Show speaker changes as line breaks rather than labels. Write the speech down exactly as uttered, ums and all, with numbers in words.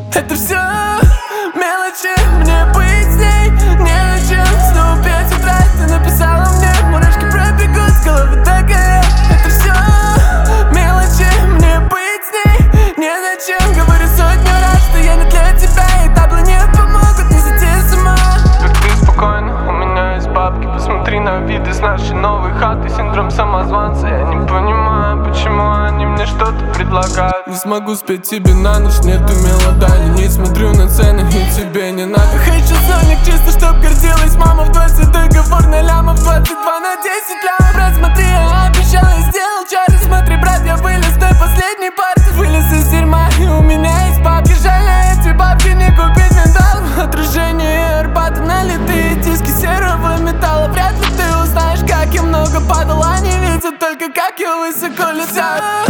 Это все мелочи, мне быть с ней не на чем. Снова пять утра, ты написала мне, мурашки пробегут с головы до колен. Это все мелочи, мне быть с ней не на чем. Говорю сотню раз, что я не для тебя, и таблы не помогут, не сойти с ума.
Как ты спокойно, у меня есть бабки. Посмотри на виды с нашей новой хаты. Синдром самозванца, я не понимаю, почему они мне что-то предлагают.
Не смогу спеть тебе на ночь, нету мелодии. Не смотрю на цены, и тебе не надо. Хочу Соник, чисто чтоб гордилась мама. В двадцать договор на ляма, в двадцать два на десять лям. Брат, смотри, я обещал и сделал чары. Смотри, брат, я вылез с той последней парты. Вылез из дерьма, и у меня есть бабки. Жаль, на эти бабки не купить ментал. Отражение Арбата, налитые диски серого металла. Вряд ли ты узнаешь, как я много падал. Они видят только, как я высоко летаю.